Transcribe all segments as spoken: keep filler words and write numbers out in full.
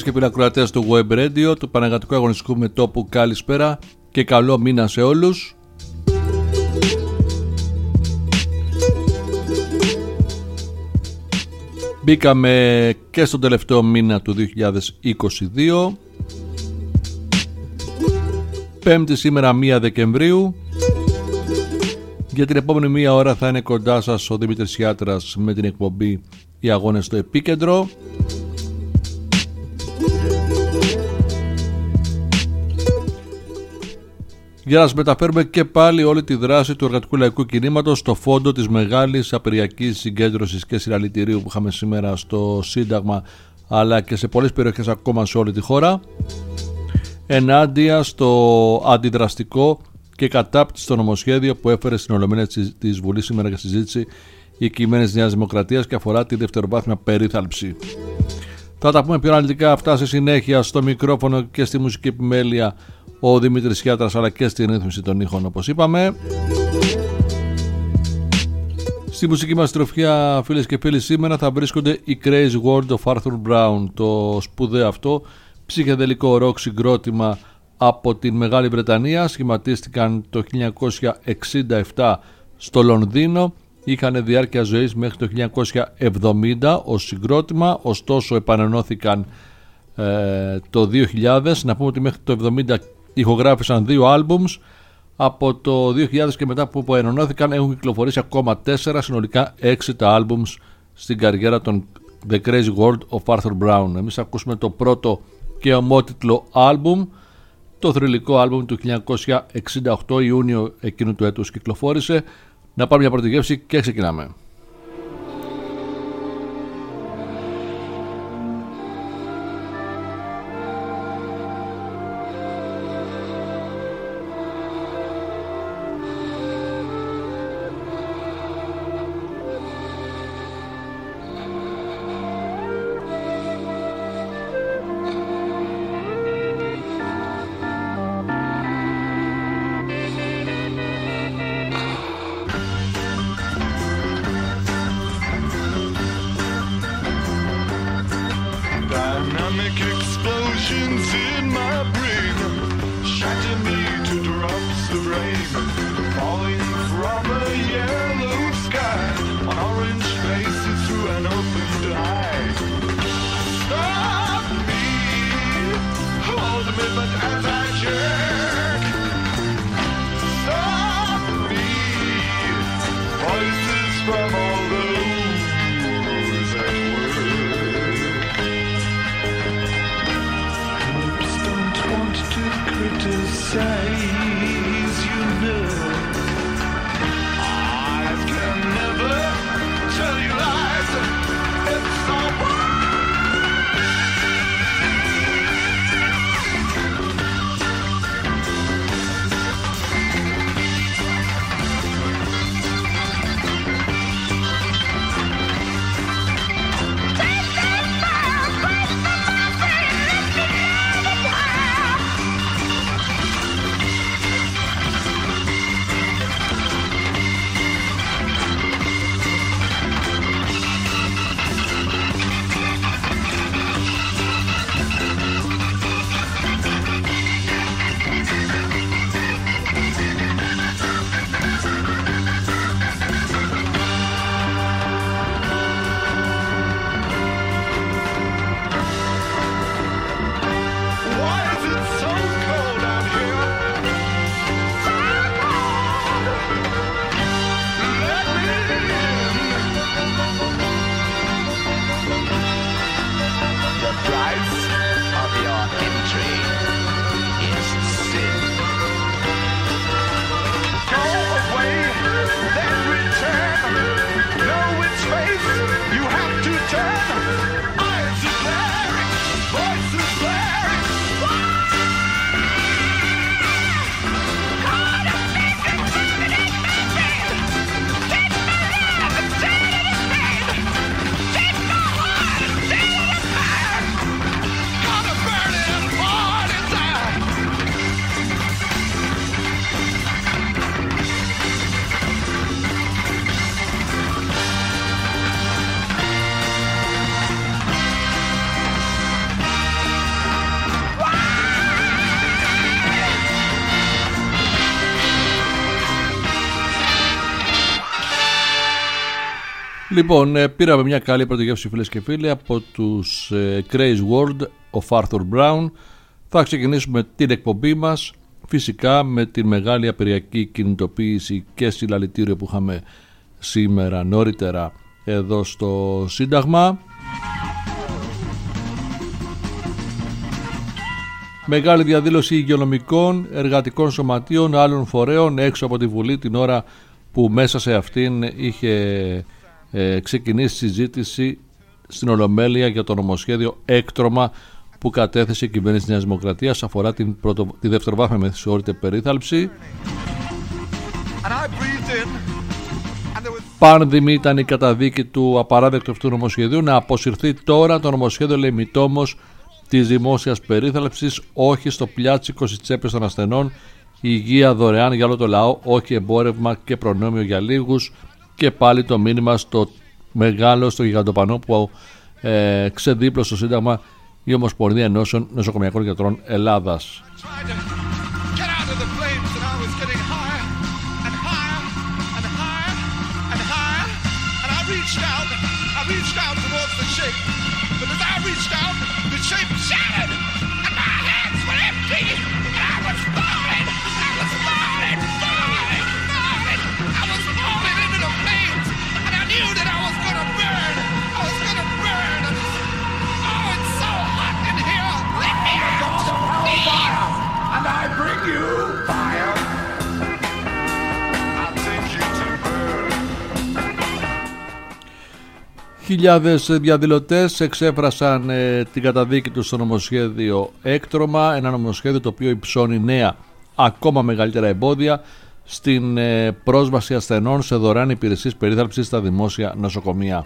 φίλες και φίλοι ακροατές του Web Radio, του Πανεγατικού Αγωνιστικού Μετώπου, καλησπέρα και καλό μήνα σε όλους. Μπήκαμε και στον τελευταίο μήνα του δύο χιλιάδες είκοσι δύο. Πέμπτη σήμερα πρώτη Δεκεμβρίου. Για την επόμενη μία ώρα θα είναι κοντά σας ο Δημήτρης Ιάτρας με την εκπομπή «Οι Αγώνες στο Επίκεντρο». Για να σας μεταφέρουμε και πάλι όλη τη δράση του εργατικού λαϊκού κινήματος στο φόντο της μεγάλης απεργιακής συγκέντρωσης και συλλαλητηρίου που είχαμε σήμερα στο Σύνταγμα, αλλά και σε πολλές περιοχές ακόμα σε όλη τη χώρα, ενάντια στο αντιδραστικό και κατάπτυστο νομοσχέδιο που έφερε στην Ολομέλεια της Βουλής σήμερα για συζήτηση η κειμένες Νέας Δημοκρατίας και αφορά τη δευτεροβάθμια περίθαλψη. Θα τα πούμε πιο αναλυτικά αυτά στη συνέχεια. Στο μικρόφωνο και στη μουσική επιμέλεια ο Δημήτρης Ιάτρας, αλλά και στην ρύθμιση των ήχων, όπως είπαμε. Στη μουσική μας τροφιά, φίλες και φίλοι, σήμερα θα βρίσκονται οι Crazy World of Arthur Brown, το σπουδαίο αυτό ψυχεδελικό ροκ συγκρότημα από την Μεγάλη Βρετανία. Σχηματίστηκαν το χίλια εννιακόσια εξήντα επτά στο Λονδίνο. Είχαν διάρκεια ζωής μέχρι το χίλια εννιακόσια εβδομήντα ως συγκρότημα, ωστόσο επανενώθηκαν ε, το δύο χιλιάδες. Να πούμε ότι μέχρι το εβδομήντα ηχογράφησαν δύο άλμπουμς. Από το δύο χιλιάδες και μετά που επανενώθηκαν έχουν κυκλοφορήσει ακόμα τέσσερα, συνολικά έξι τα άλμπουμς στην καριέρα των The Crazy World of Arthur Brown. Εμείς ακούσουμε το πρώτο και ομότιτλο άλμπουμ, το θρυλικό άλμπουμ του χίλια εννιακόσια εξήντα οκτώ, Ιούνιο εκείνου του έτους κυκλοφόρησε. Να πάρουμε μια πρώτη γεύση και ξεκινάμε. Λοιπόν, πήραμε μια καλή πρώτη γεύση, φίλες και φίλοι, από τους Crazy World of Arthur Brown. Θα ξεκινήσουμε την εκπομπή μας φυσικά με την μεγάλη απειριακή κινητοποίηση και συλλαλητήριο που είχαμε σήμερα νωρίτερα εδώ στο Σύνταγμα. Μεγάλη διαδήλωση υγειονομικών, εργατικών σωματείων, άλλων φορέων έξω από τη Βουλή την ώρα που μέσα σε αυτήν είχε ε, ξεκινήσει συζήτηση στην Ολομέλεια για το νομοσχέδιο έκτρωμα που κατέθεσε η κυβέρνηση της Νέας Δημοκρατίας, αφορά την πρωτο, τη δευτεροβάθμια μεθυσιόρυτη περίθαλψη. Πάνδημη ήταν η καταδίκη του απαράδεκτου αυτού νομοσχεδίου. Να αποσυρθεί τώρα το νομοσχέδιο, λέει, μητόμος της δημόσιας περίθαλψης, όχι στο πλιάτσικο στις τσέπες των ασθενών, υγεία δωρεάν για όλο το λαό, όχι εμπόρευμα και προνόμιο για λίγους. Και πάλι το μήνυμα στο μεγάλο, στο γιγαντοπανό που ε, ξεδίπλωσε στο Σύνταγμα η Ομοσπονδία Ενώσεων Νοσοκομιακών Γιατρών Ελλάδας. Χιλιάδες διαδηλωτές εξέφρασαν ε, την καταδίκη του στο νομοσχέδιο έκτρωμα, ένα νομοσχέδιο το οποίο υψώνει νέα ακόμα μεγαλύτερα εμπόδια στην ε, πρόσβαση ασθενών σε δωρεάν υπηρεσίες περίθαλψης στα δημόσια νοσοκομεία.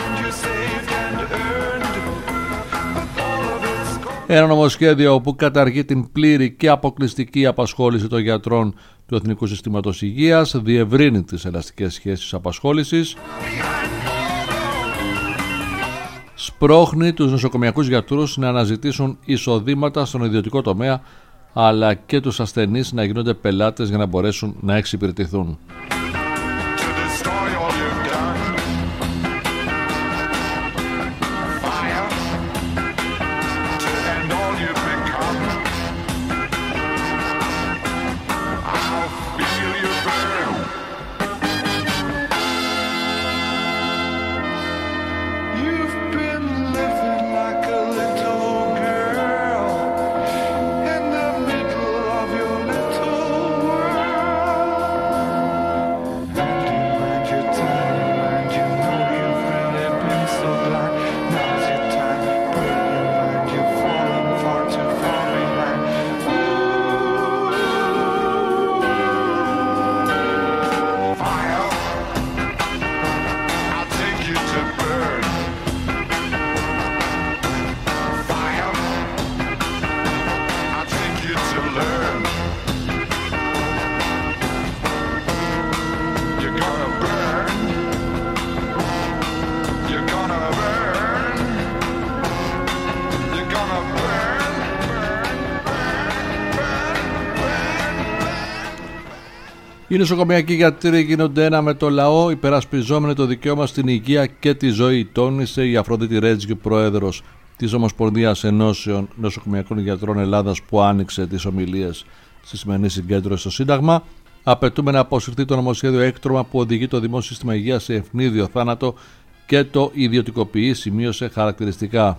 Ένα νομοσχέδιο που καταργεί την πλήρη και αποκλειστική απασχόληση των γιατρών του Εθνικού Συστήματος Υγείας, διευρύνει τις ελαστικές σχέσεις απασχόλησης, σπρώχνει τους νοσοκομιακούς γιατρούς να αναζητήσουν εισοδήματα στον ιδιωτικό τομέα, αλλά και τους ασθενείς να γίνονται πελάτες για να μπορέσουν να εξυπηρετηθούν. Οι νοσοκομιακοί γιατροί γίνονται ένα με το λαό, υπερασπιζόμενοι το δικαίωμα στην υγεία και τη ζωή, τόνισε η Αφροδίτη Ρέτζικη, πρόεδρος της Ομοσπονδίας Ενώσεων Νοσοκομιακών Γιατρών Ελλάδας, που άνοιξε τις ομιλίες στη σημερινή συγκέντρωση στο Σύνταγμα. Απαιτούμε να αποσυρθεί το νομοσχέδιο έκτρωμα που οδηγεί το δημόσιο σύστημα υγείας σε ευνίδιο θάνατο και το ιδιωτικοποιεί, σημείωσε χαρακτηριστικά.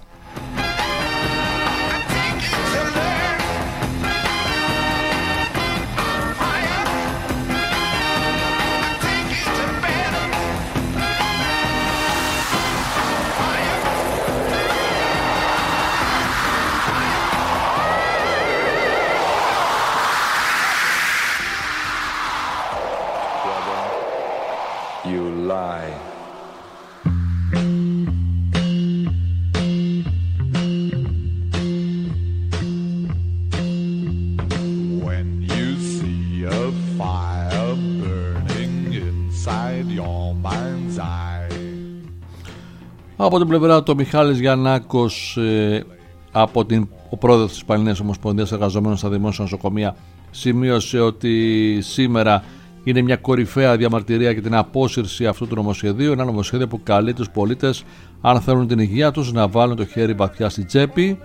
Από την πλευρά του Μιχάλης Γιαννάκος, ε, από την, ο πρόεδρος της Πανελλήνιας Ομοσπονδίας Εργαζομένων στα Δημόσια Νοσοκομεία, σημείωσε ότι σήμερα είναι μια κορυφαία διαμαρτυρία για την απόσυρση αυτού του νομοσχεδίου. Ένα νομοσχέδιο που καλεί τους πολίτες, αν θέλουν την υγεία τους, να βάλουν το χέρι βαθιά στην τσέπη.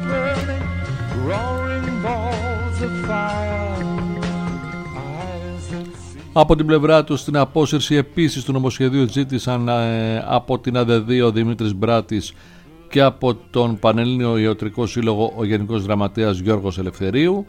Από την πλευρά τους, την απόσυρση επίσης του νομοσχεδίου ζήτησαν ε, από την ΑΔΕΔΗ ο Δημήτρης Μπράτης και από τον Πανελλήνιο Ιατρικό Σύλλογο ο Γενικός Γραμματέας Γιώργος Ελευθερίου.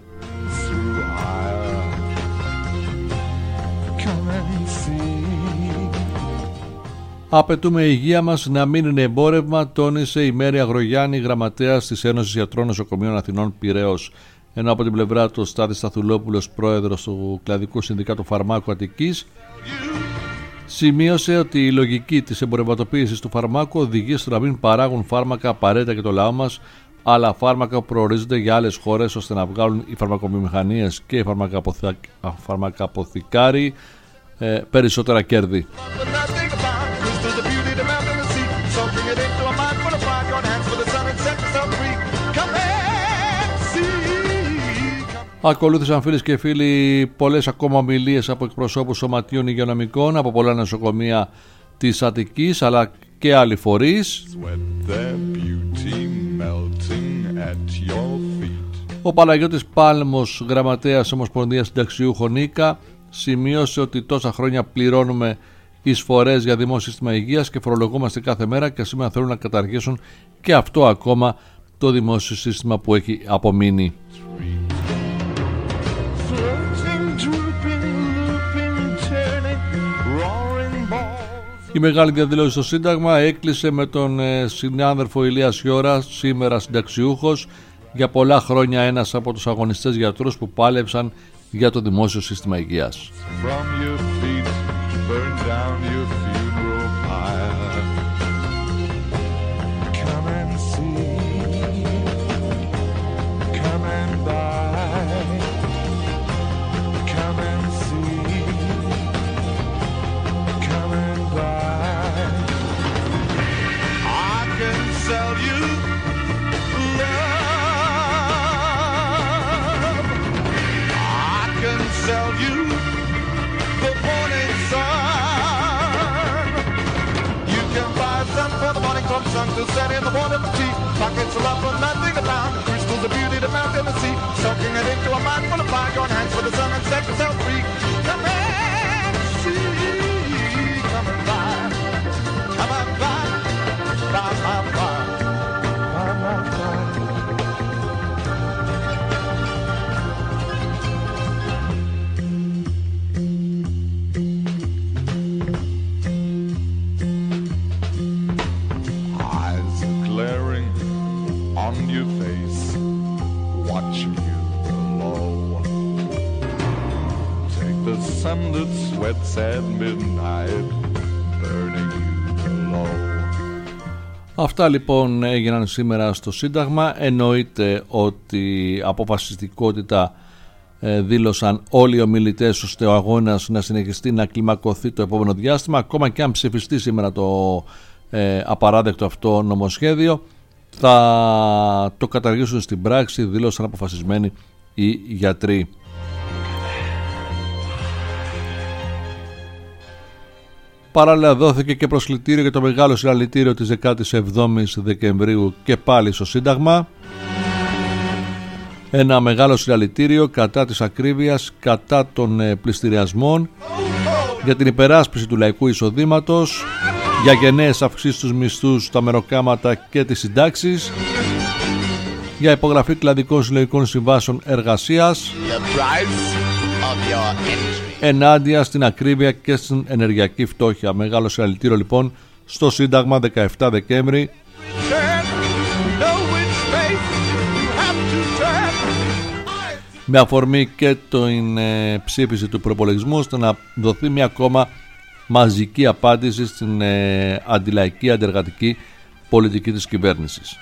Απαιτούμε η υγεία μας να μην είναι εμπόρευμα, τόνισε η Μέρη Αγρογιάννη, γραμματέας της Ένωσης Ιατρών Νοσοκομείων Αθηνών Πειραιώς. Ενώ από την πλευρά του Στάθης Σταθουλόπουλος, πρόεδρος του Κλαδικού Συνδικάτου Φαρμάκου Αττικής, σημείωσε ότι η λογική της εμπορευματοποίησης του φαρμάκου οδηγεί στο να μην παράγουν φάρμακα απαραίτητα για το λαό μας, αλλά φάρμακα που προορίζονται για άλλες χώρες ώστε να βγάλουν οι φαρμακοβιομηχανίες και οι φαρμακαποθηκάροι ε, περισσότερα κέρδη. Ακολούθησαν, φίλες και φίλοι, πολλές ακόμα ομιλίες από εκπροσώπους σωματείων υγειονομικών από πολλά νοσοκομεία της Αττικής αλλά και άλλοι φορείς. Ο Παναγιώτης Πάλμος, γραμματέας Ομοσπονδίας Συνταξιούχων ΙΚΑ, σημείωσε ότι τόσα χρόνια πληρώνουμε εισφορές για δημόσιο σύστημα υγείας και φορολογούμαστε κάθε μέρα και σήμερα θέλουν να καταργήσουν και αυτό ακόμα το δημόσιο σύστημα που έχει απομείνει. Η μεγάλη διαδήλωση στο Σύνταγμα έκλεισε με τον ε, συνάδελφο Ηλία Σιώρα, σήμερα συνταξιούχος, για πολλά χρόνια ένας από τους αγωνιστές γιατρούς που πάλεψαν για το δημόσιο σύστημα υγείας. To set in the water for tea, pockets of love for nothing abound, crystals of beauty to melt in the sea, soaking it into a mind full of fire, join hands for the sun and set yourself free. Come and see, come and buy, come and buy, buy, buy, buy, buy, buy, buy. That sweats at midnight, burning you below. Αυτά λοιπόν έγιναν σήμερα στο Σύνταγμα. Εννοείται ότι αποφασιστικότητα ε, δήλωσαν όλοι οι ομιλητές ώστε ο αγώνας να συνεχιστεί, να κλιμακωθεί το επόμενο διάστημα, ακόμα και αν ψηφιστεί σήμερα το ε, απαράδεκτο αυτό νομοσχέδιο, θα το καταργήσουν στην πράξη, δήλωσαν αποφασισμένοι οι γιατροί. Παράλληλα δόθηκε και προσκλητήριο για το μεγάλο συλλαλητήριο της δεκάτης εβδόμης Δεκεμβρίου και πάλι στο Σύνταγμα. Ένα μεγάλο συλλαλητήριο κατά της ακρίβειας, κατά των πληστηριασμών, για την υπεράσπιση του λαϊκού εισοδήματος, για γενναίες αυξήσεις στους μισθούς, τα μεροκάματα και τις συντάξεις, για υπογραφή κλαδικών συλλογικών συμβάσεων εργασίας, ενάντια στην ακρίβεια και στην ενεργειακή φτώχεια. Μεγάλο συλλαλητήριο λοιπόν στο Σύνταγμα δεκαεφτά Δεκέμβρη. Με αφορμή και την ε, ψήφιση του προπολογισμού, ώστε να δοθεί μια ακόμα μαζική απάντηση στην ε, αντιλαϊκή, αντεργατική πολιτική της κυβέρνησης.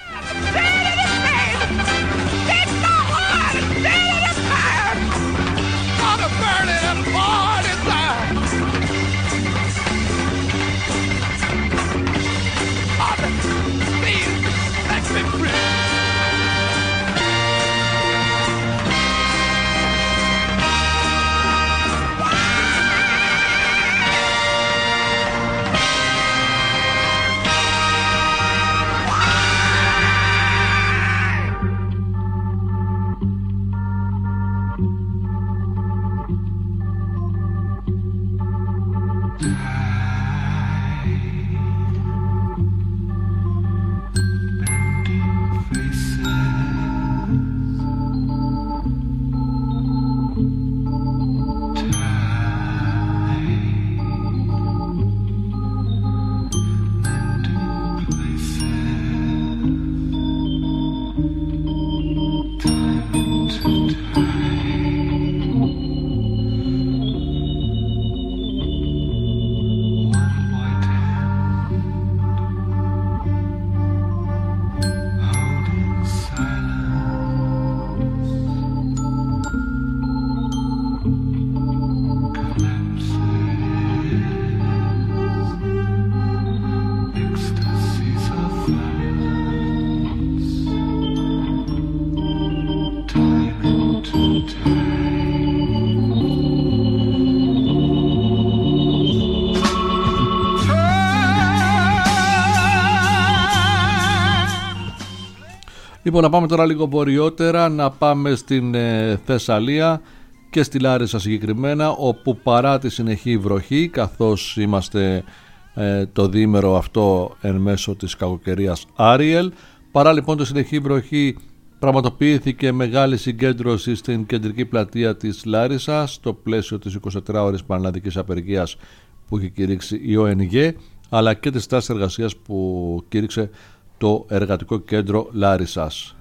Λοιπόν, να πάμε τώρα λίγο βορειότερα, να πάμε στην ε, Θεσσαλία και στη Λάρισα συγκεκριμένα, όπου παρά τη συνεχή βροχή, καθώς είμαστε ε, το διήμερο αυτό εν μέσω της κακοκαιρίας Άριελ, παρά λοιπόν τη συνεχή βροχή πραγματοποιήθηκε μεγάλη συγκέντρωση στην κεντρική πλατεία της Λάρισσας στο πλαίσιο της εικοσιτετράωρης πανελλαδικής απεργίας που είχε κηρύξει η Ο Εν Γε, αλλά και της τάσης εργασίας που κήρυξε το Εργατικό Κέντρο Λάρισσας.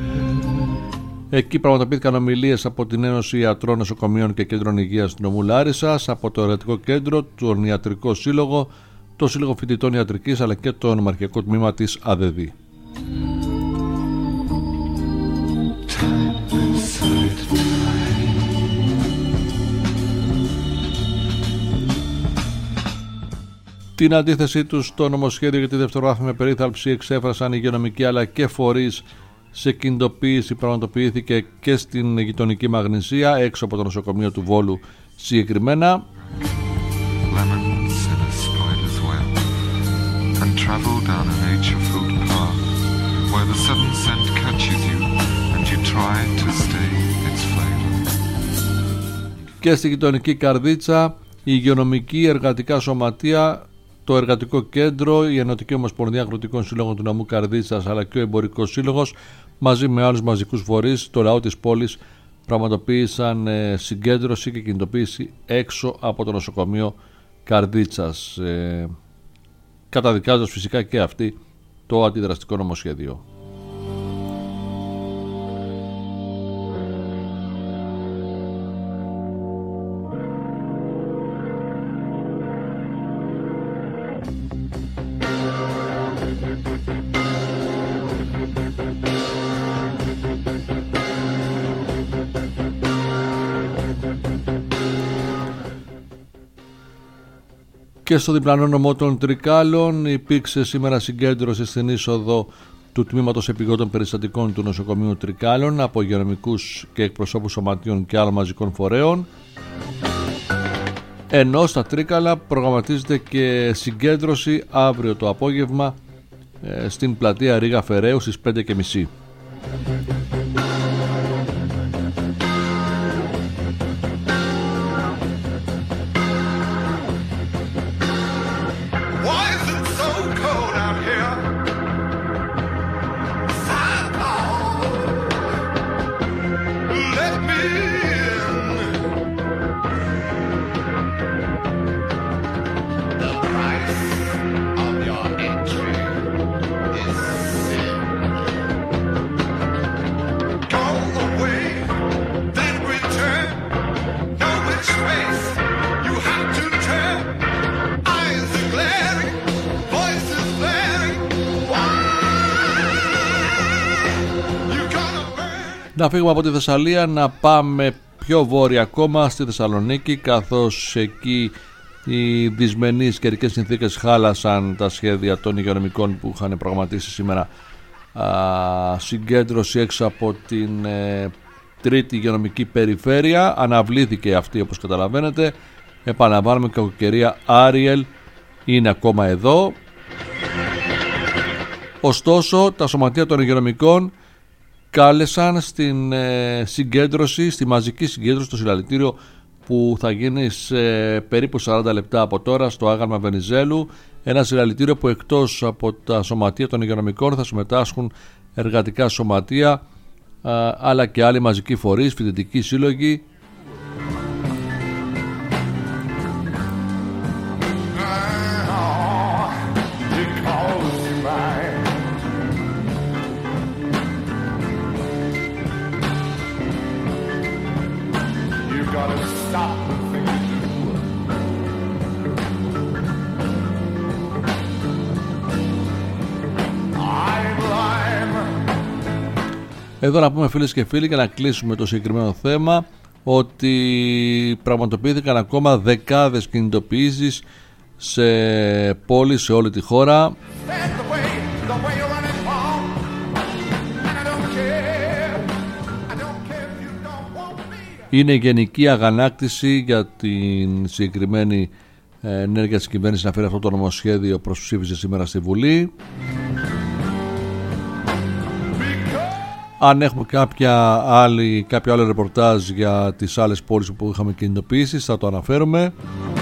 Εκεί πραγματοποιήθηκαν ομιλίες από την Ένωση Ιατρών Νοσοκομείων και Κέντρων Υγείας του νομού Λάρισσας, από το Εργατικό Κέντρο, τον Ιατρικό Σύλλογο, το Σύλλογο Φοιτητών Ιατρικής, αλλά και το Νομαρχιακό Τμήμα της ΑΔΕΔΗ. Την αντίθεσή τους στο νομοσχέδιο για τη δευτεροβάθμια περίθαλψη εξέφρασαν υγειονομικοί αλλά και φορείς. Σε κινητοποίηση πραγματοποιήθηκε και στην γειτονική Μαγνησία, έξω από το νοσοκομείο του Βόλου συγκεκριμένα. Και στη γειτονική Καρδίτσα, η υγειονομική εργατικά σωματεία, το Εργατικό Κέντρο, η Ενωτική Ομοσπονδία Αγροτικών Σύλλογων του νομού Καρδίτσας, αλλά και ο Εμπορικός Σύλλογος, μαζί με άλλους μαζικούς φορείς, το λαό της πόλης πραγματοποίησαν ε, συγκέντρωση και κινητοποίηση έξω από το νοσοκομείο Καρδίτσας, ε, καταδικάζοντας φυσικά και αυτή το αντιδραστικό νομοσχέδιο. Και στο διπλανό νομό των Τρικάλων υπήρξε σήμερα συγκέντρωση στην είσοδο του Τμήματος Επιγόντων Περιστατικών του Νοσοκομείου Τρικάλων από υγειονομικούς και εκπροσώπους σωματείων και άλλων μαζικών φορέων. Ενώ στα Τρίκαλα προγραμματίζεται και συγκέντρωση αύριο το απόγευμα ε, στην πλατεία Ρίγα Φεραίου στις πέντε και μισή. Να φύγουμε από τη Θεσσαλία, να πάμε πιο βόρεια ακόμα στη Θεσσαλονίκη, καθώς εκεί οι δυσμενείς καιρικές συνθήκες χάλασαν τα σχέδια των υγειονομικών που είχαν προγραμματίσει σήμερα α, συγκέντρωση έξω από την ε, τρίτη υγειονομική περιφέρεια. Αναβλήθηκε αυτή, όπως καταλαβαίνετε. Επαναλαμβάνουμε, η κακοκαιρία Άριελ είναι ακόμα εδώ. Ωστόσο, τα σωματεία των υγειονομικών κάλεσαν στην ε, συγκέντρωση, στη μαζική συγκέντρωση, στο συλλαλητήριο που θα γίνει σε περίπου σαράντα λεπτά από τώρα στο Άγαλμα Βενιζέλου. Ένα συλλαλητήριο που εκτός από τα σωματεία των υγειονομικών θα συμμετάσχουν εργατικά σωματεία α, αλλά και άλλοι μαζικοί φορείς, φοιτητικοί σύλλογοι. Εδώ να πούμε, φίλες και φίλοι, για να κλείσουμε το συγκεκριμένο θέμα, ότι πραγματοποιήθηκαν ακόμα δεκάδες κινητοποιήσεις σε πόλεις σε όλη τη χώρα. Είναι γενική αγανάκτηση για την συγκεκριμένη ενέργεια της κυβέρνησης να φέρει αυτό το νομοσχέδιο προς ψήφιση σήμερα στη Βουλή. Αν έχουμε κάποια άλλη, κάποιο άλλο ρεπορτάζ για τις άλλες πόλεις που είχαμε κινητοποιήσεις θα το αναφέρουμε.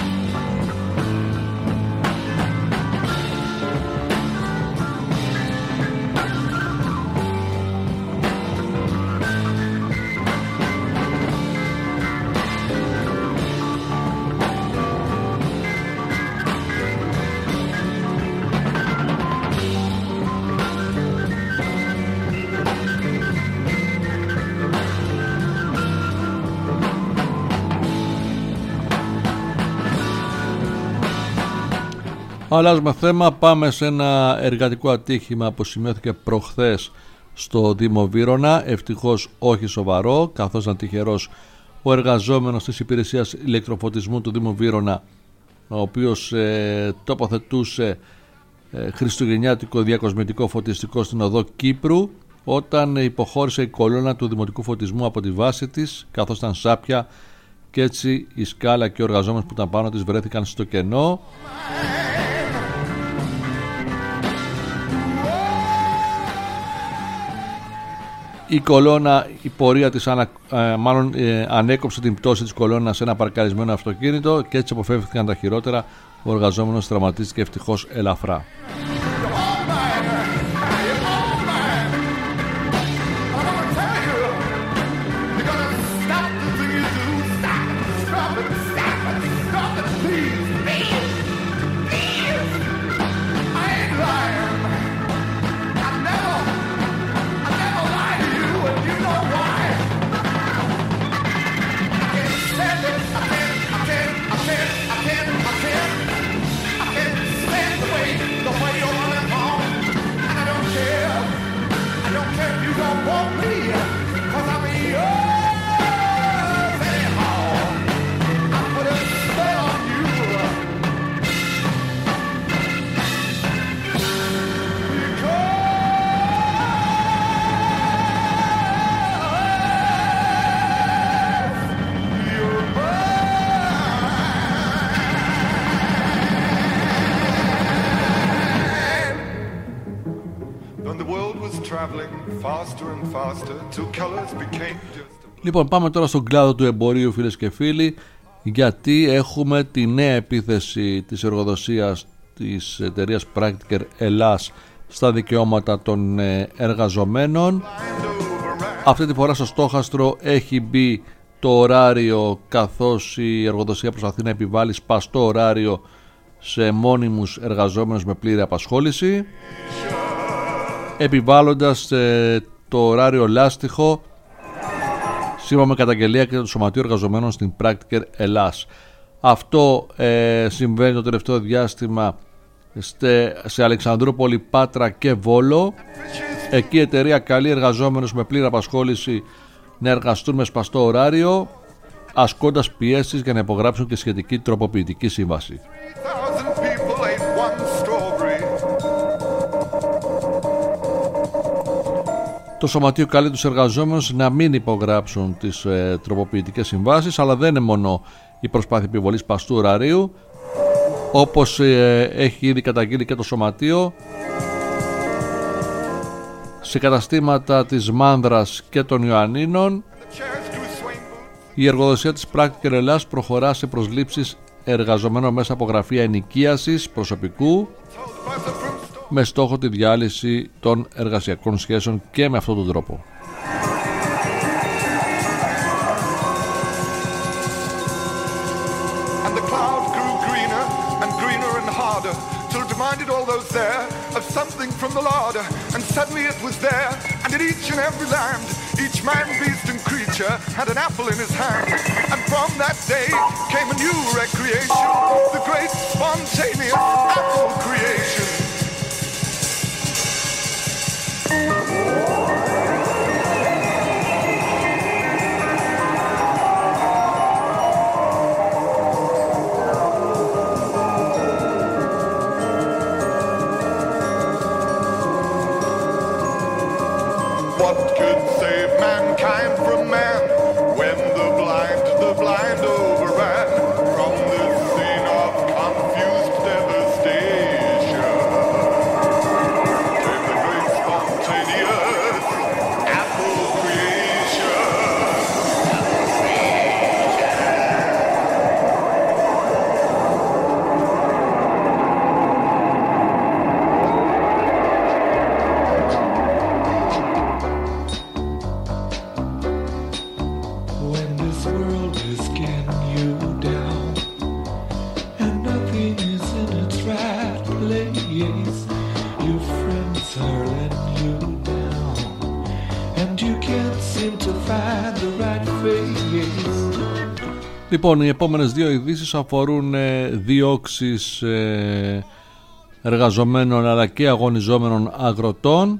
Αλλάζουμε θέμα, πάμε σε ένα εργατικό ατύχημα που σημειώθηκε προχθές στο Δήμο Βύρωνα, ευτυχώς όχι σοβαρό, καθώς ήταν τυχερός ο εργαζόμενος της υπηρεσίας ηλεκτροφωτισμού του Δήμου Βύρωνα, ο οποίος ε, τοποθετούσε ε, χριστουγεννιάτικο διακοσμητικό φωτιστικό στην οδό Κύπρου, όταν υποχώρησε η κολόνα του δημοτικού φωτισμού από τη βάση της, καθώς ήταν σάπια, και έτσι η σκάλα και ο εργαζόμενος που ήταν πάνω της βρέθηκαν στο κενό. Η κολόνα, η πορεία της ανα, ε, μάλλον ε, ανέκοψε την πτώση της κολόνας σε ένα παρκαρισμένο αυτοκίνητο και έτσι αποφεύθηκαν τα χειρότερα. Ο εργαζόμενος τραυματίστηκε ευτυχώς ελαφρά. Λοιπόν, πάμε τώρα στον κλάδο του εμπορίου, φίλες και φίλοι, γιατί έχουμε τη νέα επίθεση της εργοδοσίας της εταιρείας Practiker Ελλάς στα δικαιώματα των εργαζομένων. Αυτή τη φορά στο στόχαστρο έχει μπει το ωράριο, καθώς η εργοδοσία προσπαθεί να επιβάλλει σπαστό ωράριο σε μόνιμους εργαζόμενους με πλήρη απασχόληση, επιβάλλοντας ε, το ωράριο λάστιχο σύμφωνα με καταγγελία και του Σωματείου Εργαζομένων στην Practiker Ελλάς. Αυτό ε, συμβαίνει το τελευταίο διάστημα στε, σε Αλεξανδρούπολη, Πάτρα και Βόλο. Εκεί η εταιρεία καλεί εργαζόμενους με πλήρη απασχόληση να εργαστούν με σπαστό ωράριο, ασκώντας πιέσεις για να υπογράψουν και σχετική τροποποιητική σύμβαση. Το Σωματείο καλεί τους εργαζόμενους να μην υπογράψουν τις ε, τροποποιητικές συμβάσεις, αλλά δεν είναι μόνο η προσπάθεια επιβολής σπαστού ωραρίου. Όπως ε, έχει ήδη καταγγείλει και το Σωματείο, σε καταστήματα της Μάνδρας και των Ιωαννίνων, η εργοδοσία της Practiker Ελλάς προχωρά σε προσλήψεις εργαζομένων μέσα από γραφεία ενοικίασης προσωπικού, με στόχο τη διάλυση των εργασιακών σχέσεων και με αυτόν τον τρόπο. And the cloud grew greener and greener and harder, till it reminded all those there of something from the larder. And suddenly it was there, and in each and every land, each man, beast and creature had an apple in his hand. And from that day came a new recreation, the great spontaneous apple creation. What could save mankind from man when the blind, the blind overran from this scene of confused devastation? Came the great spontaneous apple Λοιπόν, οι επόμενες δύο ειδήσεις αφορούν ε, διώξεις ε, εργαζομένων αλλά και αγωνιζόμενων αγροτών,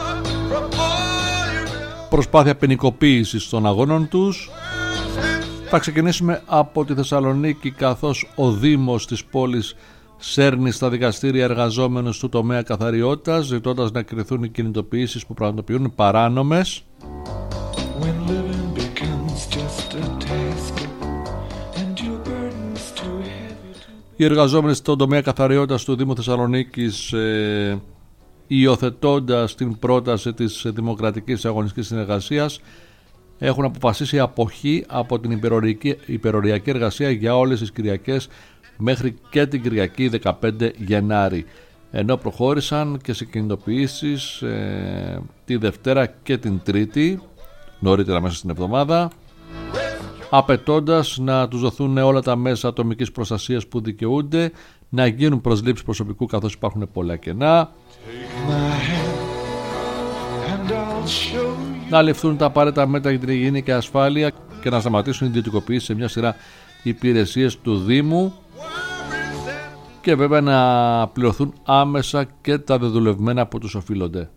προσπάθεια ποινικοποίησης των αγώνων τους. Θα ξεκινήσουμε από τη Θεσσαλονίκη, καθώς ο Δήμος της πόλης σέρνει στα δικαστήρια εργαζόμενους του τομέα καθαριότητας, ζητώντας να κριθούν οι κινητοποιήσεις που πραγματοποιούν παράνομες. Οι εργαζόμενοι στον τομέα καθαριότητας του Δήμου Θεσσαλονίκης, ε, υιοθετώντας την πρόταση της Δημοκρατικής Αγωνιστικής Συνεργασίας, έχουν αποφασίσει αποχή από την υπεροριακή, υπεροριακή εργασία για όλες τις Κυριακές μέχρι και την Κυριακή δεκαπέντε Γενάρη, ενώ προχώρησαν και σε κινητοποιήσεις ε, τη Δευτέρα και την Τρίτη, νωρίτερα μέσα στην εβδομάδα, απαιτώντας να τους δοθούν όλα τα μέσα ατομικής προστασίας που δικαιούνται, να γίνουν προσλήψεις προσωπικού καθώς υπάρχουν πολλά κενά, να ληφθούν τα απαραίτητα μέτρα για την υγιεινή και ασφάλεια και να σταματήσουν οι ιδιωτικοποιήσεις σε μια σειρά υπηρεσίες του Δήμου, και βέβαια να πληρωθούν άμεσα και τα δεδουλευμένα που τους οφείλονται.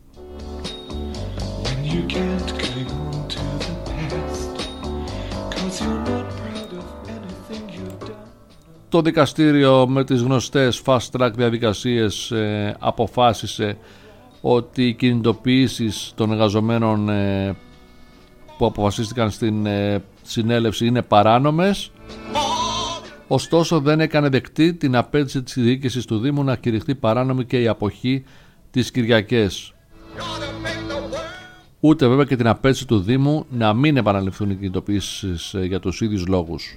Το δικαστήριο με τις γνωστές fast track διαδικασίες ε, αποφάσισε ότι οι κινητοποιήσεις των εργαζομένων ε, που αποφασίστηκαν στην ε, συνέλευση είναι παράνομες. Ωστόσο δεν έκανε δεκτή την απέτηση της διοίκησης του Δήμου να κηρυχθεί παράνομη και η αποχή της Κυριακές. Ούτε βέβαια και την απέτηση του Δήμου να μην επαναληφθούν οι κινητοποιήσεις για τους ίδιους λόγους.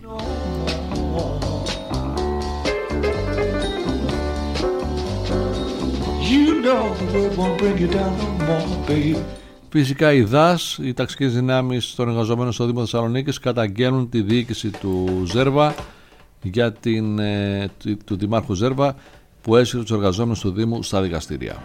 Φυσικά οι ΔΑΣ, οι ταξικές δυνάμεις των εργαζομένων στο Δήμο Θεσσαλονίκης, καταγγέλνουν τη διοίκηση του Ζέρβα για την, ε, του Δημάρχου Ζέρβα που έσυρε τους εργαζόμενους του Δήμου στα δικαστήρια.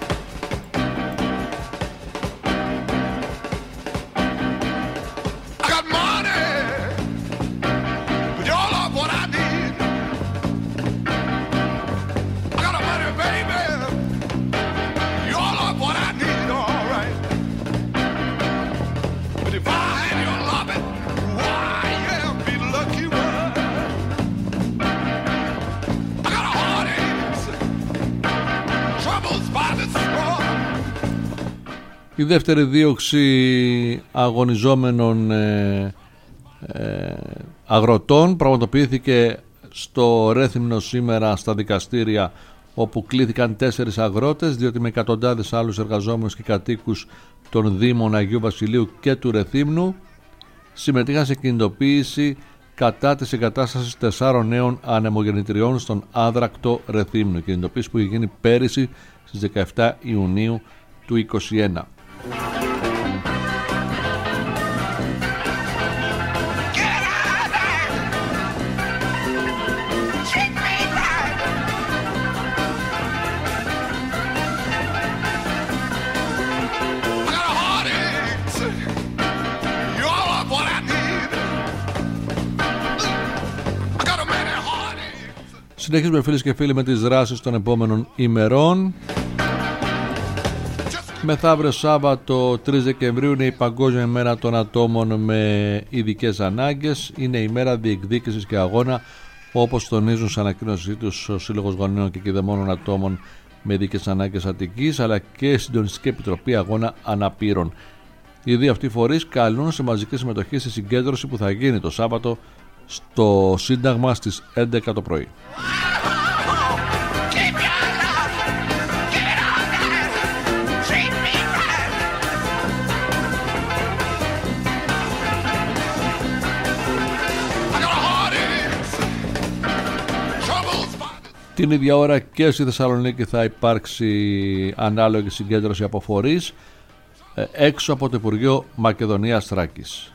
Η δεύτερη δίωξη αγωνιζόμενων ε, ε, αγροτών πραγματοποιήθηκε στο Ρέθυμνο σήμερα στα δικαστήρια, όπου κλήθηκαν τέσσερις αγρότες, διότι με εκατοντάδες άλλους εργαζόμενους και κατοίκους των Δήμων Αγίου Βασιλείου και του Ρεθύμνου συμμετείχαν σε κινητοποίηση κατά της εγκατάστασης τεσσάρων νέων ανεμογεννητριών στον άδρακτο Ρεθύμνο, κινητοποίηση που είχε γίνει πέρυσι στις δεκαεπτά Ιουνίου του είκοσι ένα. Συνεχίζουμε φίλες και φίλοι με τις δράσεις των επόμενων ημερών. Μεθαύριο Σάββατο τρεις Δεκεμβρίου είναι η Παγκόσμια ημέρα των ατόμων με ειδικές ανάγκες. Είναι η μέρα διεκδίκησης και αγώνα, όπως τονίζουν σε ανακοίνωσή τους ο Σύλλογος Γονέων και Κηδεμόνων Ατόμων με ειδικές ανάγκες Αττικής, αλλά και η Συντονιστική Επιτροπή Αγώνα Αναπήρων. Οι δύο αυτοί φορείς καλούν σε μαζική συμμετοχή στη συγκέντρωση που θα γίνει το Σάββατο στο Σύνταγμα στις έντεκα το πρωί. Την ίδια ώρα και στη Θεσσαλονίκη θα υπάρξει ανάλογη συγκέντρωση από φορείς έξω από το Υπουργείο Μακεδονίας Θράκης.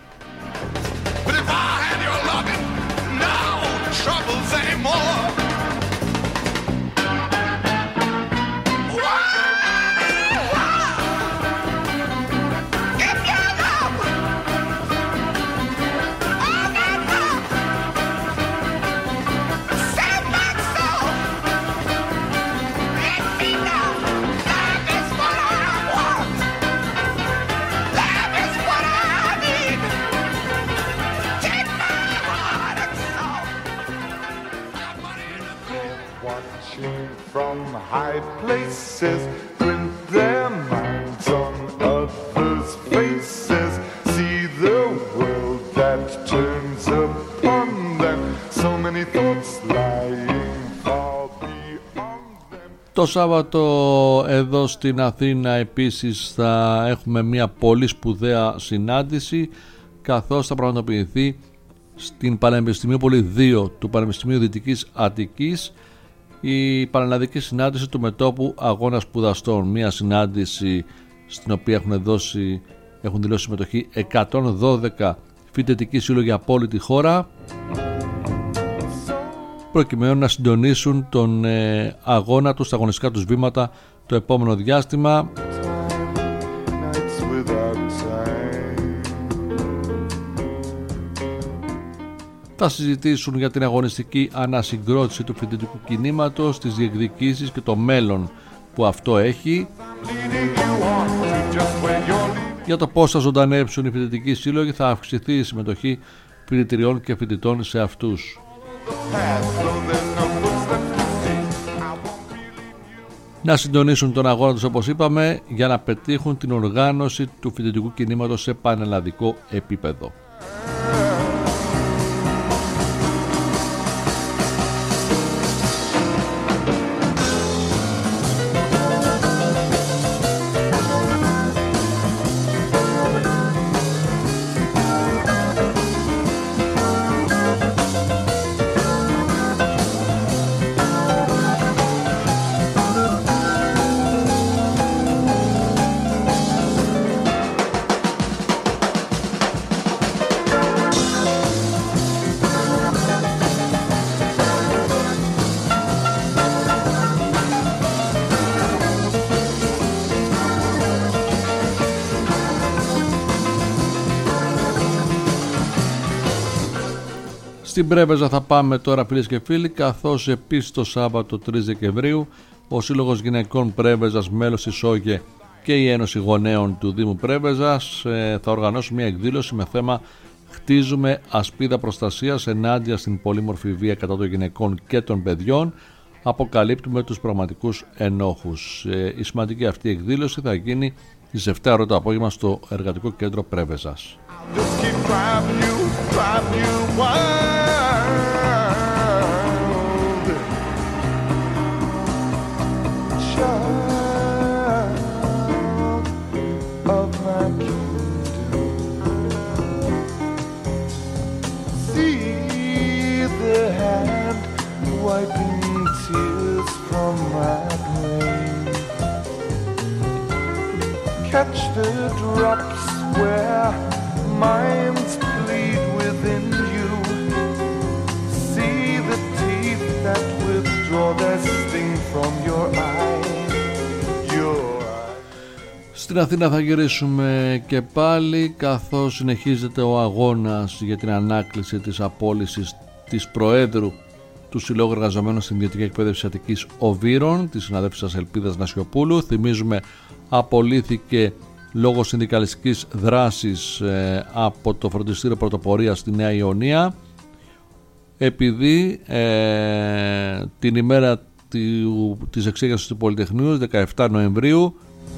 watching from high places, print their minds on others' faces, see the world that turns upon them, so many thoughts lying far beyond them. Το Σάββατο εδώ στην Αθήνα επίσης θα έχουμε μια πολύ σπουδαία συνάντηση, καθώς θα πραγματοποιηθεί στην Πανεπιστημιούπολη δύο του Πανεπιστημίου Δυτικής Αττικής η πανελλαδική συνάντηση του μετώπου Αγώνα Σπουδαστών. Μια συνάντηση στην οποία έχουν, δώσει, έχουν δηλώσει συμμετοχή εκατόν δώδεκα φοιτητικοί σύλλογοι από όλη τη χώρα, προκειμένου να συντονίσουν τον ε, αγώνα τους, τα αγωνιστικά τους βήματα το επόμενο διάστημα. Θα συζητήσουν για την αγωνιστική ανασυγκρότηση του φοιτητικού κινήματος, τις διεκδικήσεις και το μέλλον που αυτό έχει, για το πώς θα ζωντανέψουν οι φοιτητικοί σύλλογοι, θα αυξηθεί η συμμετοχή φοιτητριών και φοιτητών σε αυτούς. Να συντονίσουν τον αγώνα τους, όπως είπαμε, για να πετύχουν την οργάνωση του φοιτητικού κινήματος σε πανελλαδικό επίπεδο. Στην Πρέβεζα θα πάμε τώρα, φίλες και φίλοι, καθώς επίσης το Σάββατο τρεις Δεκεμβρίου ο Σύλλογος Γυναικών Πρέβεζας, μέλος της ΟΓΕ και η Ένωση Γονέων του Δήμου Πρέβεζας θα οργανώσουν μια εκδήλωση με θέμα «Χτίζουμε ασπίδα προστασίας ενάντια στην πολύμορφη βία κατά των γυναικών και των παιδιών. Αποκαλύπτουμε τους πραγματικούς ενόχους». Η σημαντική αυτή εκδήλωση θα γίνει στις επτά ώρα το απόγευμα στο Εργατικό Κέντρο Πρέβεζας. Wiping tears from my brain, catch the drops where minds plead within you, see the teeth that withdraw their sting from your eye, your eye. Στην Αθήνα θα γυρίσουμε και πάλι, καθώς συνεχίζεται ο αγώνας για την ανάκληση της απόλυσης της Προέδρου του Συλλόγου Εργαζομένων στην Ιδιωτική Εκπαίδευση Αττικής Οβύρων, της συναδέλφισσας Ελπίδας Νασιοπούλου. Θυμίζουμε, απολύθηκε λόγω συνδικαλιστικής δράσης ε, από το φροντιστήριο Πρωτοπορίας στη Νέα Ιωνία, επειδή ε, την ημέρα του, της εξέγερσης του Πολυτεχνείου, δεκαεφτά Νοεμβρίου,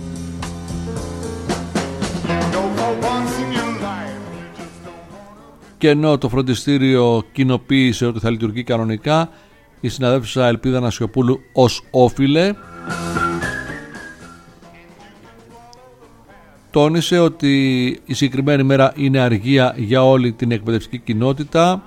και ενώ το φροντιστήριο κοινοποίησε ότι θα λειτουργεί κανονικά, η συναδέλφισσα Ελπίδα Νασιοπούλου ως όφιλε τόνισε ότι η συγκεκριμένη μέρα είναι αργία για όλη την εκπαιδευτική κοινότητα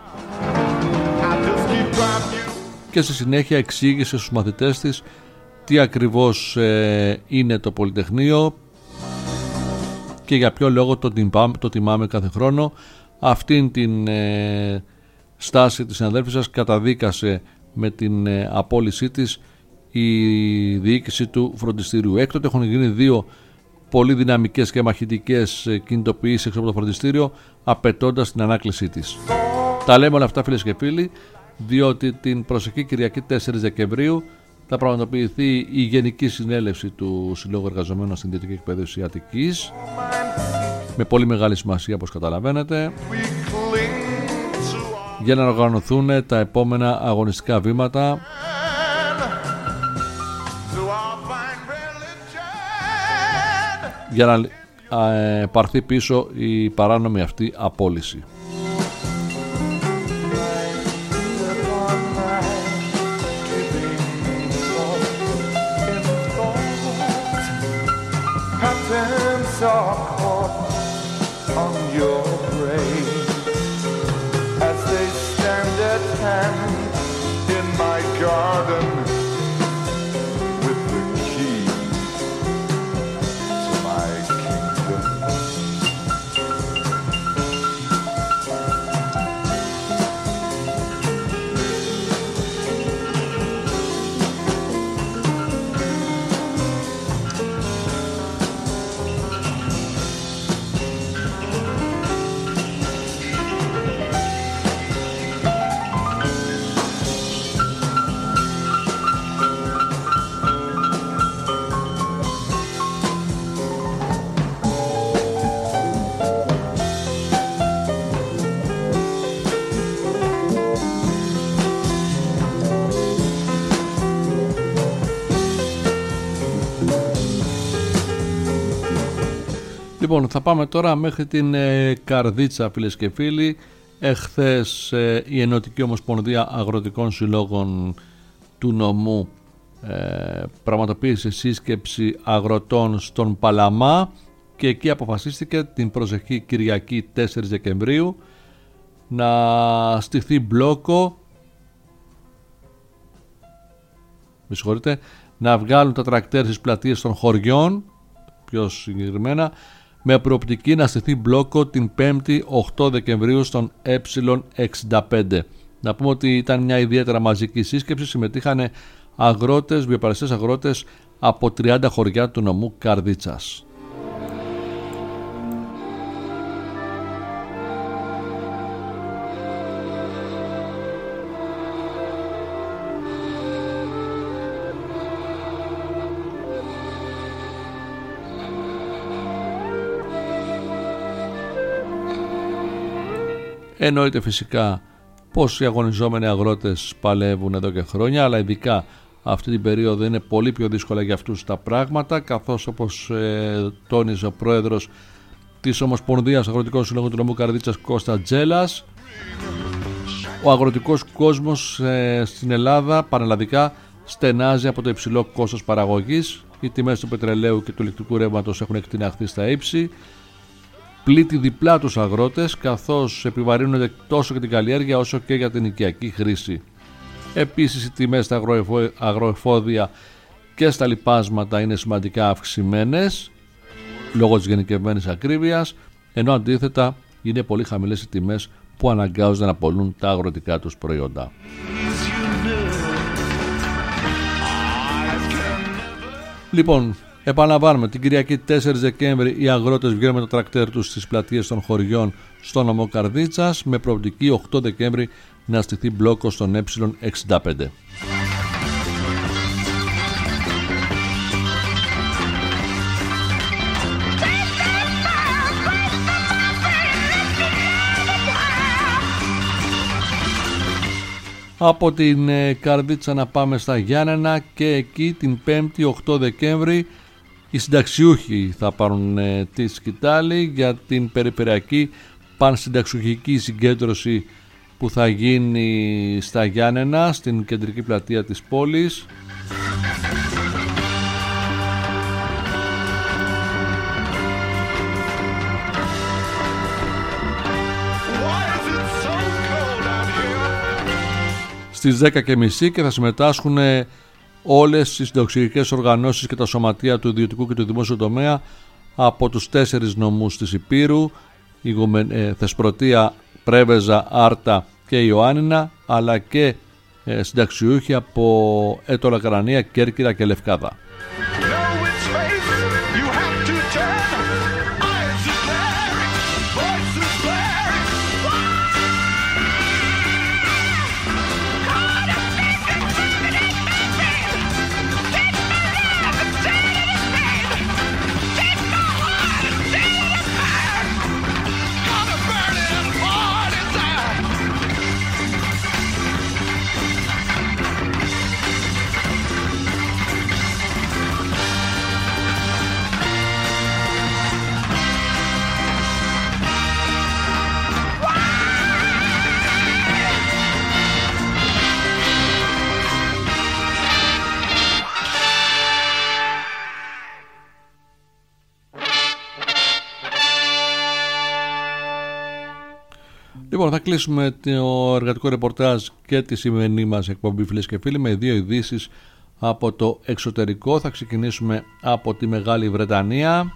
και στη συνέχεια εξήγησε στους μαθητές της τι ακριβώς ε, είναι το Πολυτεχνείο και για ποιο λόγο το τιμάμε, το τιμάμε κάθε χρόνο. Αυτήν την ε, στάση της συναδέλφισσας καταδίκασε με την ε, απόλυσή της η διοίκηση του φροντιστήριου. Έκτοτε έχουν γίνει δύο πολύ δυναμικές και μαχητικές ε, κινητοποιήσεις έξω από το φροντιστήριο, απαιτώντας την ανάκλησή της. Τα λέμε όλα αυτά, φίλες και φίλοι, διότι την προσεχή Κυριακή τέσσερις Δεκεμβρίου θα πραγματοποιηθεί η Γενική Συνέλευση του Συλλόγου Εργαζομένων στην Ιδιωτική Εκπαίδευση Αττικής, με πολύ μεγάλη σημασία, όπως καταλαβαίνετε, για να οργανωθούν τα επόμενα αγωνιστικά βήματα για να ε, πάρθει πίσω η παράνομη αυτή απόλυση. Λοιπόν, θα πάμε τώρα μέχρι την ε, Καρδίτσα, φίλες και φίλοι. Εχθές ε, η Ενωτική Ομοσπονδία Αγροτικών Συλλόγων του νομού ε, πραγματοποίησε σύσκεψη αγροτών στον Παλαμά και εκεί αποφασίστηκε την προσεχή Κυριακή τέσσερις Δεκεμβρίου να στηθεί μπλόκο, με συγχωρείτε, να βγάλουν τα τρακτέρ στις πλατείες των χωριών, πιο συγκεκριμένα, με προοπτική να στηθεί μπλόκο την πέμπτη οκτώ Δεκεμβρίου στον ε εξήντα πέντε. Να πούμε ότι ήταν μια ιδιαίτερα μαζική σύσκεψη, συμμετείχαν αγρότες, βιοπαραστές αγρότες από τριάντα χωριά του νομού Καρδίτσας. Εννοείται φυσικά πως οι αγωνιζόμενοι αγρότες παλεύουν εδώ και χρόνια, αλλά ειδικά αυτή την περίοδο είναι πολύ πιο δύσκολα για αυτούς τα πράγματα, καθώς όπως ε, τόνιζε ο πρόεδρος της Ομοσπονδίας Αγροτικών Συλλόγων του νομού Καρδίτσας, Κώστα Τζέλας, ο αγροτικός κόσμος ε, στην Ελλάδα πανελλαδικά στενάζει από το υψηλό κόστος παραγωγής. Οι τιμές του πετρελαίου και του ηλεκτρικού ρεύματος έχουν εκτιναχθεί στα ύψη. Πλήττει διπλά τους αγρότες, καθώς επιβαρύνονται τόσο για την καλλιέργεια όσο και για την οικιακή χρήση. Επίσης οι τιμές στα αγροεφόδια και στα λιπάσματα είναι σημαντικά αυξημένες λόγω της γενικευμένης ακρίβειας, ενώ αντίθετα είναι πολύ χαμηλές οι τιμές που αναγκάζονται να πωλούν τα αγροτικά τους προϊόντα. Λοιπόν, επαναλαμβάνουμε, την Κυριακή τέσσερις Δεκέμβρη οι αγρότες βγαίνουν με το τρακτέρ τους στις πλατείες των χωριών στο νομό Καρδίτσας, με προοπτική οκτώ Δεκέμβρη να στηθεί μπλόκο στον ε εξήντα πέντε. Από την Καρδίτσα να πάμε στα Γιάννενα και εκεί την πέμπτη οκτώ Δεκέμβρη οι συνταξιούχοι θα πάρουν τη σκητάλη για την περιφερειακή πανσυνταξιούχική συγκέντρωση που θα γίνει στα Γιάννενα, στην κεντρική πλατεία της πόλης. Στις δέκα και μισή και θα συμμετάσχουν όλες οι συνταξιούχικές οργανώσεις και τα σωματεία του ιδιωτικού και του δημόσιου τομέα από τους τέσσερις νομούς της Υπήρου, η Θεσπρωτεία, Πρέβεζα, Άρτα και Ιωάννινα, αλλά και συνταξιούχοι από Έτωλα, Καρανία, Κέρκυρα και Λευκάδα. Λοιπόν, θα κλείσουμε το εργατικό ρεπορτάζ και τη σημερινή μας εκπομπή, φίλες και φίλοι, με δύο ειδήσεις από το εξωτερικό. Θα ξεκινήσουμε από τη Μεγάλη Βρετανία.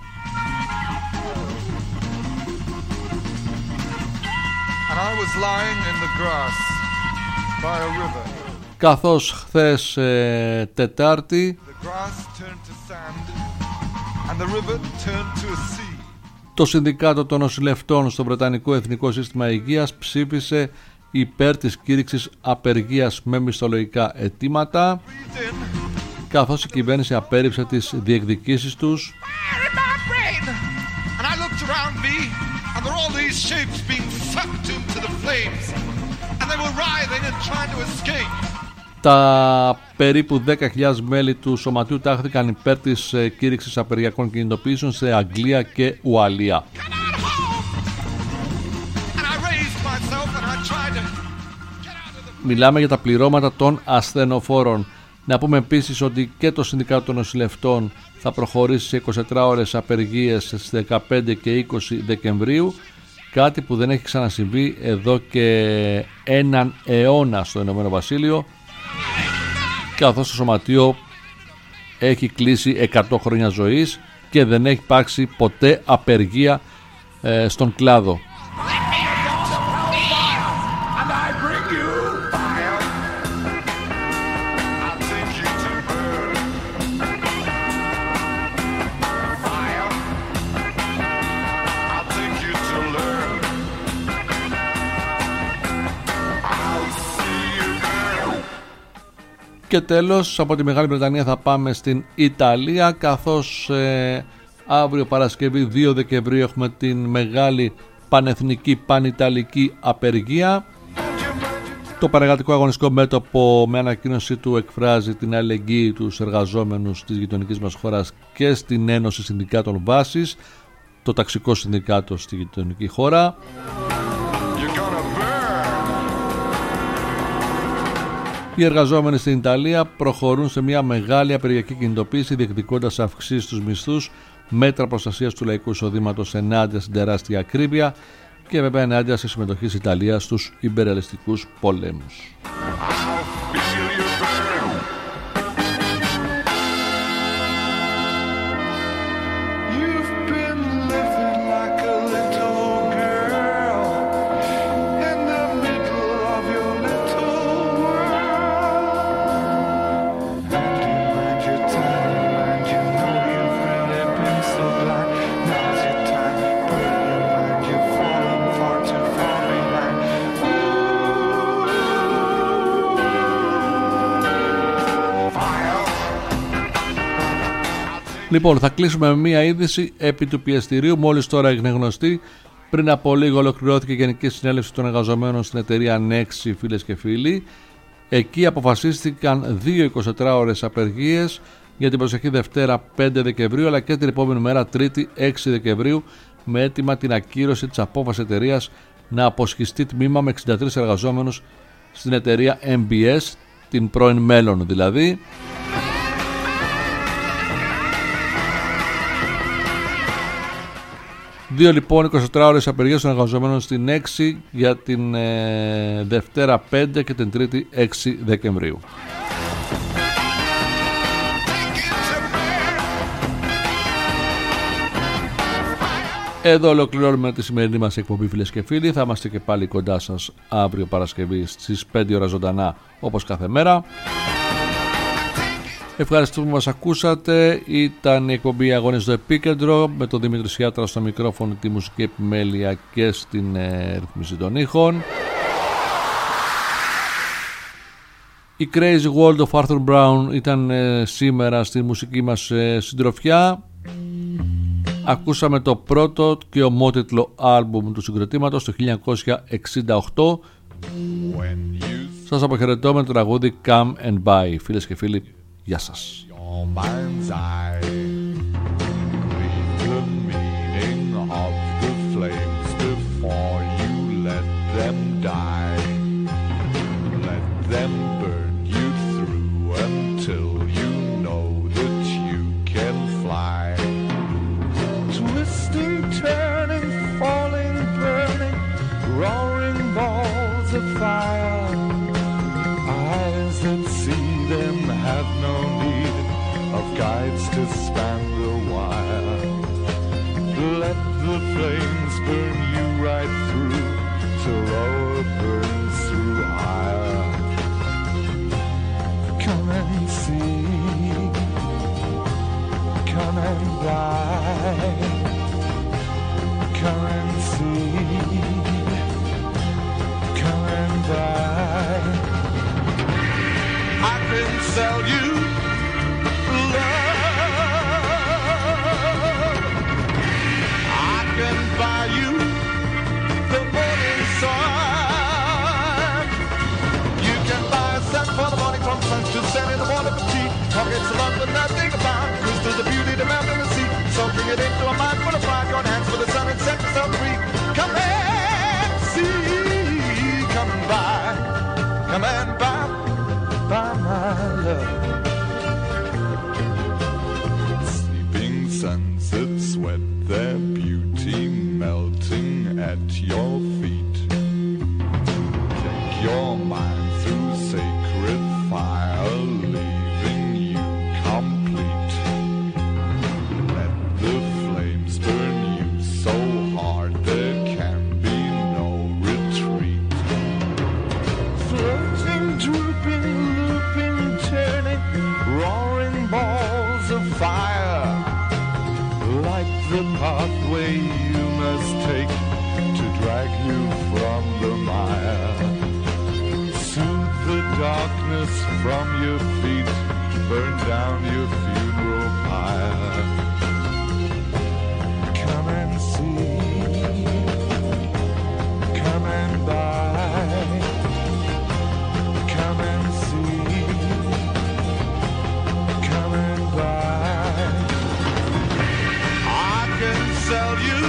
And I was lying in the grass by a river. Καθώς χθες ε, Τετάρτη The grass turned to sand and the river turned to a sea. το Συνδικάτο των Νοσηλευτών στο Βρετανικό Εθνικό Σύστημα Υγείας ψήφισε υπέρ της κήρυξης απεργίας με μισθολογικά αιτήματα, καθώς η κυβέρνηση απέρριψε τις διεκδικήσεις τους. Τα περίπου δέκα χιλιάδες μέλη του σωματείου τάχθηκαν υπέρ της κήρυξης απεργιακών κινητοποιήσεων σε Αγγλία και Ουαλία. Μιλάμε για τα πληρώματα των ασθενοφόρων. Να πούμε επίσης ότι και το Συνδικάτο των Νοσηλευτών θα προχωρήσει σε είκοσι τέσσερις ώρες απεργίες στις δεκαπέντε και είκοσι Δεκεμβρίου, κάτι που δεν έχει ξανασυμβεί εδώ και έναν αιώνα στο Ηνωμένο Βασίλειο, καθώς το σωματείο έχει κλείσει εκατό χρόνια ζωής και δεν έχει υπάρξει ποτέ απεργία ε, στον κλάδο. Και τέλος, από τη Μεγάλη Βρετανία θα πάμε στην Ιταλία, καθώς ε, αύριο Παρασκευή δύο Δεκεμβρίου έχουμε την μεγάλη πανεθνική πανιταλική απεργία. Το Πανεργατικό Αγωνιστικό Μέτωπο με ανακοίνωσή του εκφράζει την αλληλεγγύη του στους εργαζόμενους της γειτονικής μας χώρας και στην Ένωση Συνδικάτων Βάσης, το ταξικό συνδικάτο στη γειτονική χώρα. Οι εργαζόμενοι στην Ιταλία προχωρούν σε μια μεγάλη απεργιακή κινητοποίηση, διεκδικώντας αυξήσεις στους μισθούς, μέτρα προστασίας του λαϊκού εισοδήματος ενάντια στην τεράστια ακρίβεια και βέβαια ενάντια στη συμμετοχή της Ιταλίας στους ιμπεριαλιστικούς πολέμους. Λοιπόν, θα κλείσουμε με μία είδηση επί του πιεστηρίου. Μόλις τώρα έγινε γνωστή, πριν από λίγο ολοκληρώθηκε η Γενική Συνέλευση των Εργαζομένων στην εταιρεία Nexi, φίλες και φίλοι. Εκεί αποφασίστηκαν δύο είκοσι τέσσερις ώρες απεργίες για την προσεχή Δευτέρα πέντε Δεκεμβρίου, αλλά και την επόμενη μέρα Τρίτη έξι Δεκεμβρίου, με αίτημα την ακύρωση της απόφασης εταιρείας να αποσχιστεί τμήμα με εξήντα τρεις εργαζόμενους στην εταιρεία εμ μπι ες, την πρώην Μέλλον δηλαδή. Δύο λοιπόν είκοσι τέσσερις ώρες απεργίας των εργαζομένων στην έξι για την ε, Δευτέρα πέντε και την Τρίτη έξι Δεκεμβρίου. Εδώ ολοκληρώνουμε τη σημερινή μας εκπομπή, φίλες και φίλοι. Θα είμαστε και πάλι κοντά σας αύριο Παρασκευή στις πέντε ώρα ζωντανά, όπως κάθε μέρα. Ευχαριστούμε που μας ακούσατε. Ήταν η εκπομπή Αγώνες στο Επίκεντρο με τον Δημήτρη Σιάτρα στο μικρόφωνο, τη μουσική επιμέλεια και στην ε, ρυθμίση των ήχων. Η Crazy World of Arthur Brown ήταν ε, σήμερα στη μουσική μας ε, συντροφιά. Ακούσαμε το πρώτο και ομότιτλο άλμπουμ του συγκροτήματος το χίλια εννιακόσια εξήντα οκτώ. Σας αποχαιρετώ με το τραγούδι Come and Buy. Φίλες και φίλοι, γεια σας. Twisting, turning, falling, burning, roaring that see them have no need of guides to span the wire. Let the flames burn you right through till lower burns through higher. Come and see, come and buy, come and see, come and buy. I can sell you love, I can buy you the morning sun. You can buy a sun for the morning from sun to set in the water for tea. Pockets of love but nothing about crystals, the beauty, the mountain, the sea. Soaking it into a mind full of fire, join hands for the sun and set yourself free. Come and see, come and buy, come and buy, buy my love. Sleeping sunsets sweat their beauty melting at your feet. Take your mind through sacred fire, leaving you complete. Let the flames burn you so hard there can be no retreat. Floating, drooping, looping, turning, roaring balls of fire. Like the pathway you must take to drag you from the mire. Soothe the darkness from your feet, burn down your funeral pyre. Come and see, come and buy, come and see, come and buy. I can sell you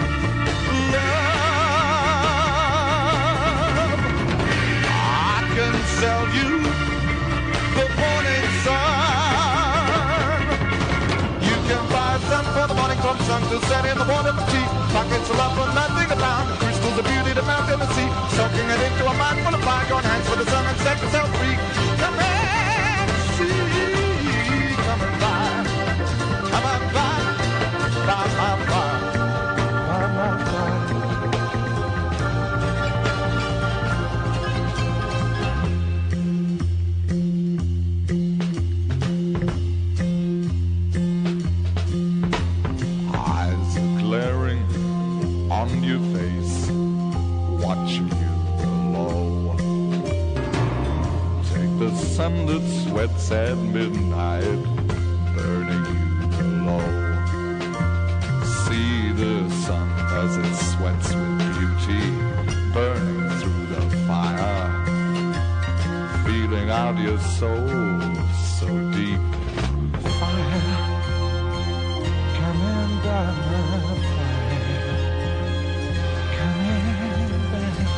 love, I can sell you the morning sun. You can buy sun for the morning from sun to set in the water for tea. Pockets of love for nothing to pound, crystals of beauty to mount in the sea. Soaking it into a mind full of fire, join hands for the sun and set yourself free. Come and see, come and buy, come and buy, buy, buy, buy, buy, buy, buy. Eyes glaring on your face, watching you below. Take the sun that sweats at midnight, burning you below. See the sun as it sweats with beauty, burning through the fire, feeling out your soul so deep. Fire, come and burn my fire, come and burn my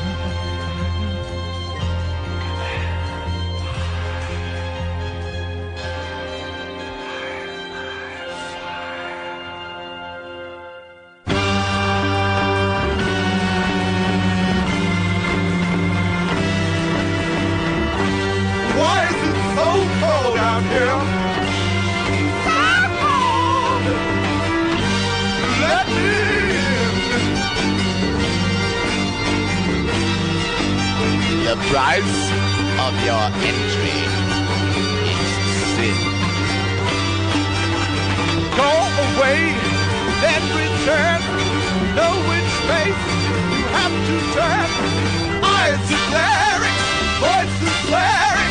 Why is it so cold out here? So cold! Let me in. The price of your entry is sin. Go away, then return. Know which face you have to turn. Eyes are glaring, voices flaring.